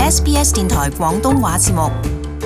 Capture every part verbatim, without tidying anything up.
S B S 電台廣東話節目。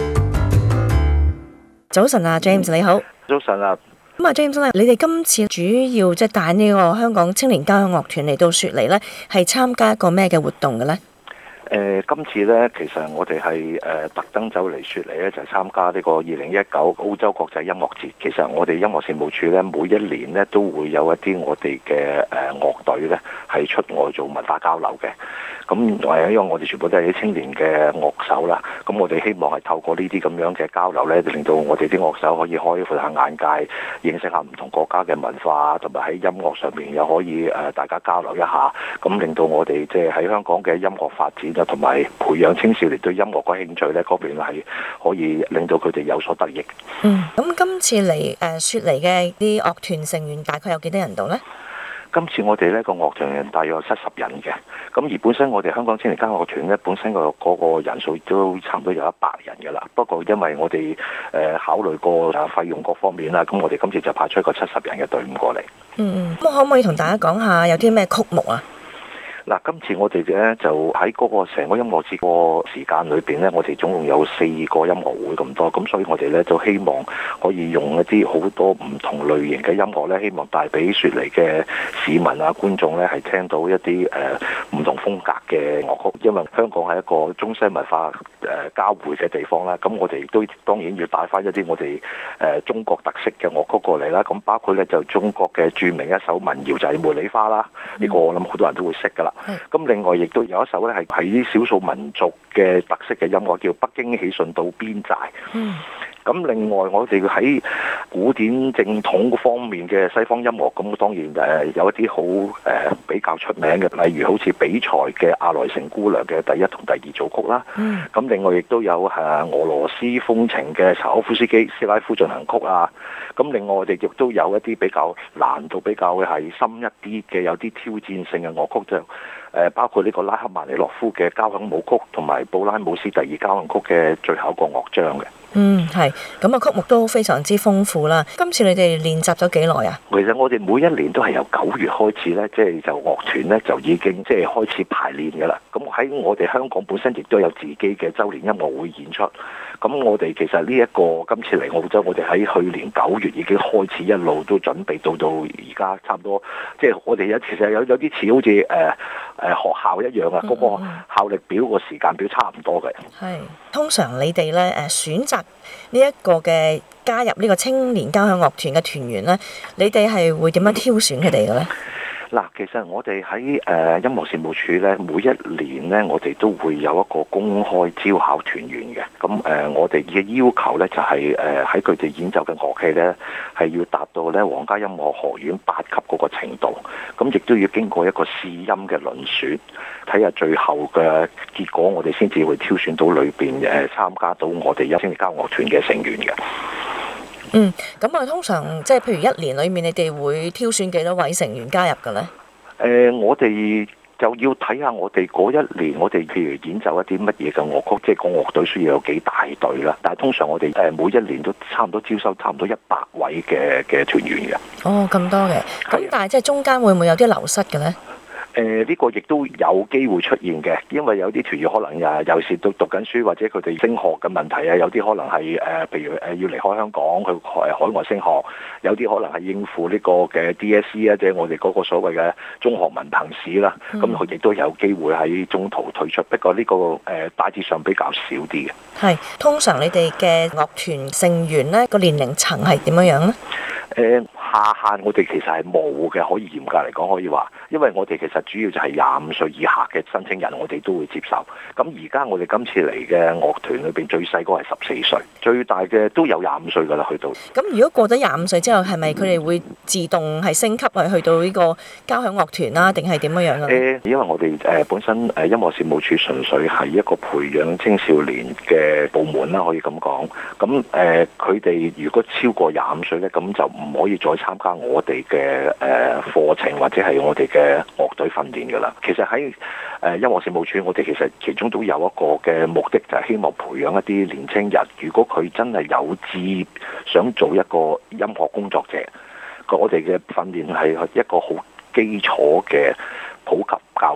早晨啊 ，James 你好。 早晨啊。 咁啊 ，James 咧，你哋今次主要即係帶呢個香港青年交響樂團嚟到雪梨咧，係參加一個咩嘅活動嘅咧？ 誒、呃，今次咧，其實我哋係誒特登走嚟雪梨咧，就係、是、參加呢個二零一九澳洲國際音樂節。其實我哋音樂事務處咧，每一年咧都會有一啲我哋嘅誒樂隊咧係出外做文化交流嘅。咁誒，因為我哋全部都係啲青年嘅樂手啦，咁我哋希望係透過呢啲咁樣嘅交流咧，令到我哋啲樂手可以開闊下眼界，認識下唔同國家嘅文化，同埋喺音樂上面又可以誒大家交流一下，咁令到我哋即係喺香港嘅音樂發展啊，同埋培養青少年對音樂嘅興趣咧，嗰邊係可以令到佢哋有所得益。 嗯，咁今次嚟誒雪梨嘅啲樂團成員大概有幾多人度咧？ 今次我哋呢個樂團大約有七十人嘅，咁而本身我哋香港青年交響樂團呢，本身個嗰個人數都差唔多有一百人嘅啦。不過因為我哋誒考慮過費用各方面啦，咁我哋今次就派出一個七十人嘅隊伍過嚟。 嗯嗯，咁可唔可以同大家講下有啲咩曲目啊？ 嗱，今次我哋咧就喺嗰個成個音樂節個時間裏邊咧，我哋總共有四個音樂會咁多，咁所以我哋咧就希望可以用一啲好多唔同類型嘅音樂咧，希望帶俾雪梨嘅市民啊、觀眾咧係聽到一啲誒唔同風格嘅樂曲，因為香港係一個中西文化誒交匯嘅地方啦，咁我哋亦都當然要帶翻一啲我哋誒中國特色嘅樂曲過嚟啦，咁包括咧就中國嘅著名一首民謠就係《茉莉花》啦，呢個我諗好多人都會識噶啦。咁另外亦都有一首咧係喺啲少數民族嘅特色嘅音樂叫《北京喜順到邊寨》。嗯。咁另外我哋喺古典正統方面嘅西方音樂，咁當然誒有一啲好誒比較出名嘅，例如好似比賽嘅《阿萊城姑娘》嘅第一同第二組曲啦。嗯。咁另外亦都有誒俄羅斯風情嘅柴可夫斯基斯拉夫進行曲啊。咁另外我哋亦都有一啲比較難度比較係深一啲嘅，有啲挑戰性嘅樂曲，就誒包括呢個拉赫曼尼諾夫嘅交響舞曲，同埋布拉姆斯第二交響曲嘅最後一個樂章嘅。 嗯，係，咁啊曲目都非常之豐富啦。今次你哋練習咗幾耐啊？ 其實我哋每一年都係由九月開始咧，即係就樂團咧就已經即係開始排練嘅啦。咁喺我哋香港本身亦都有自己嘅週年音樂會演出。咁我哋其實呢一個今次嚟澳洲，我哋喺去年九月已經開始一路都準備到到而家差唔多，即係我哋有其實有有啲似好似誒誒學校一樣啊，嗰個效力表個時間表差唔多嘅。係， 通常你哋咧誒選擇呢一個嘅加入呢個青年交響樂團嘅團員咧，你哋係會點樣挑選佢哋嘅咧？ 嗱，其實我哋喺誒音樂事務處咧，每一年咧，我哋都會有一個公開招考團員嘅。咁誒、呃，我哋嘅要求咧就係誒喺佢哋演奏嘅樂器咧，係要達到咧皇家音樂學院八級嗰個程度。咁亦都要經過一個試音嘅遴選，睇下最後嘅結果，我哋先至會挑選到裏邊誒參加到我哋青年交響樂團嘅成員嘅。 嗯，咁啊，通常即係譬如一年裏面，你哋會挑選幾多位成員加入嘅咧？ 誒、呃，我哋就要睇下我哋嗰一年，我哋譬如演奏一啲乜嘢嘅樂曲，即係個樂隊需要有幾大隊啦。但係通常我哋誒每一年都差唔多招收差唔多一百位嘅嘅團員嘅。 哦，咁多嘅，咁但係即係中間會唔會有啲流失嘅咧？ 誒呢、呃這個亦都有機會出現嘅，因為有啲團員可能誒有時都讀緊書，或者佢哋升學嘅問題啊，有啲可能係誒、呃，譬如誒要離開香港去海海外升學，有啲可能係應付呢個嘅 D S E 啊，即係我哋嗰個所謂嘅中學文憑試啦，咁佢亦都有機會喺中途退出。不過呢、這個誒、呃、大致上比較少啲嘅。 係，通常你哋嘅樂團成員咧個年齡層係點樣樣咧？ 誒、呃、下限我哋其實係冇嘅，可以嚴格嚟講可以話，因為我哋其實主要就係廿五歲以下嘅申請人，我哋都會接受。咁而家我哋今次嚟嘅樂團裏邊最細個係十四歲，最大嘅都有廿五歲㗎啦，去到。咁如果過咗廿五歲之後，係咪佢哋會自動係升級去去到呢個交響樂團啦，定係點樣樣啊？ 誒，因為我哋誒本身誒音樂事務處純粹係一個培養青少年嘅部門啦，可以咁講。咁誒，佢哋如果超過廿五歲咧，咁就唔可以再參加我哋嘅誒課程或者係我哋嘅樂隊訓練㗎啦。其實喺誒音樂事務處，我哋其實其中都有一個嘅目的，就係希望培養一啲年青人，如果佢真係有志想做一個音樂工作者，我哋嘅訓練係一個好基礎嘅普及教育。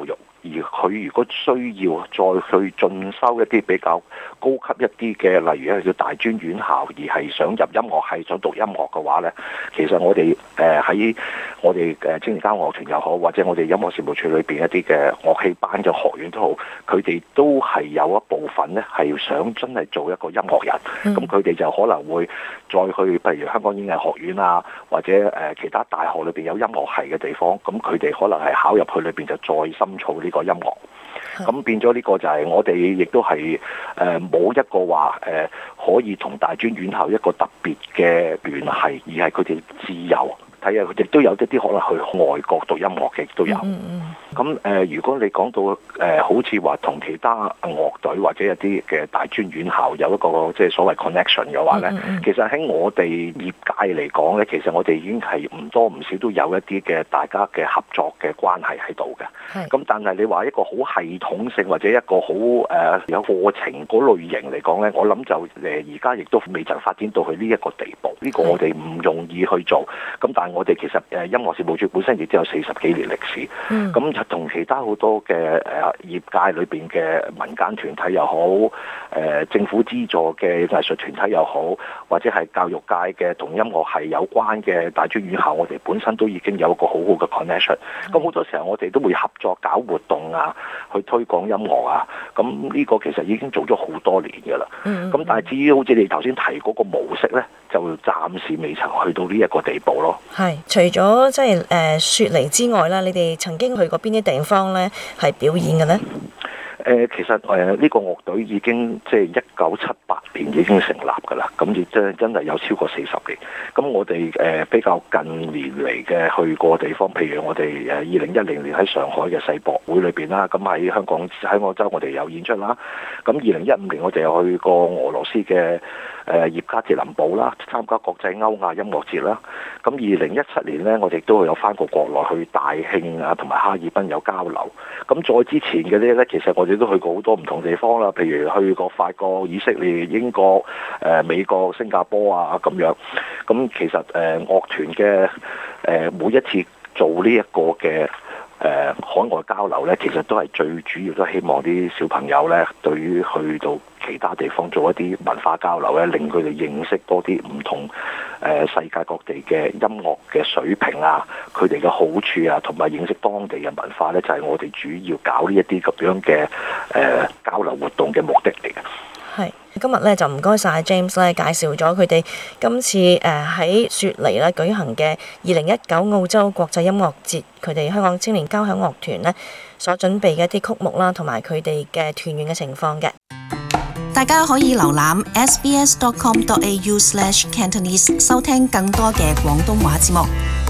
而佢如果需要再去進修一啲比較高級一啲嘅，例如一個叫大專院校，而係想入音樂系想讀音樂嘅話咧，其實我哋誒喺我哋誒青年交響樂團又好，或者我哋音樂事務處裏邊一啲嘅樂器班嘅學院都好，佢哋都係有一部分咧係想真係做一個音樂人，咁佢哋就可能會再去，譬如香港演藝學院啊，或者誒其他大學裏邊有音樂系嘅地方，咁佢哋可能係考入去裏邊就再深造呢個音樂。咁變咗呢個就係我哋亦都係誒冇一個話誒、呃、可以同大專院校一個特別嘅聯繫，而係佢哋自由睇下，佢哋都有一啲可能去外國讀音樂嘅都有。咁誒、嗯嗯呃，如果你講到誒、呃、好似話同其他樂隊或者一啲嘅大專院校有一個即係所謂 connection 嘅話咧，嗯嗯、其實喺我哋業界嚟講咧，其實我哋已經係唔多唔少都有一啲嘅大家嘅合作嘅關係喺度嘅。咁是但係你話一個好系統性或者一個好誒、呃、有課程嗰類型嚟講咧，我諗就誒而家亦都未曾發展到去呢一個地步。呢、這個我哋唔容易去做。咁但係我哋其實誒音樂事務處本身亦都有四十幾年歷史。咁就同其他好多嘅誒業界裏邊嘅民間團體又好，誒、呃、政府資助嘅藝術團體又好，或者係教育界嘅同音樂係有關嘅大專院校，我哋本身都已經有一個好好嘅 connection。咁好多時候我哋都會合作搞活動啊，去推廣音樂啊。咁呢個其實已經做咗好多年㗎啦。咁但係至於好似你頭先提嗰個模式咧，就暫時未曾去到呢一個地步咯。 係，除咗即係誒雪梨之外啦，你哋曾經去過邊啲地方咧係表演嘅咧？ 誒、呃、其實誒呢、呃這個樂隊已經即係一九七八年已經成立㗎啦，咁亦真真係有超過四十年。咁我哋誒、呃、比較近年嚟嘅去過地方，譬如我哋誒二零一零年喺上海嘅世博會裏邊啦，咁喺香港喺澳洲我哋有演出啦。咁二零一五年我哋又去過俄羅斯嘅誒葉加捷林堡啦，參加國際歐亞音樂節啦。咁二零一七年呢，我哋都有翻過國內去大慶啊，同埋哈爾濱有交流。咁再之前嘅呢，其實我哋都去過好多唔同地方啦，譬如去過法國、以色列、英國、誒、呃、美國、新加坡啊咁樣。咁其實誒、呃、樂團嘅誒、呃、每一次做呢一個嘅誒、呃、海外交流呢，其實都係最主要都希望啲小朋友呢，對於去到其他地方做一啲文化交流咧，令佢哋認識多啲唔同誒、呃、世界各地嘅音樂嘅水平啊，佢哋嘅好處啊，同埋認識當地嘅文化咧，就係、是、我哋主要搞呢一啲咁樣嘅誒、呃、交流活動嘅目的嚟嘅。 係，今日咧就唔該晒 James 咧介紹咗佢哋今次誒喺雪梨咧舉行嘅二零一九澳洲國際音樂節，佢哋香港青年交響樂團咧所準備嘅一啲曲目啦，同埋佢哋嘅團員嘅情況嘅。 大家可以瀏覽 s b s dot com dot a u slash cantonese 收聽更多嘅廣東話節目。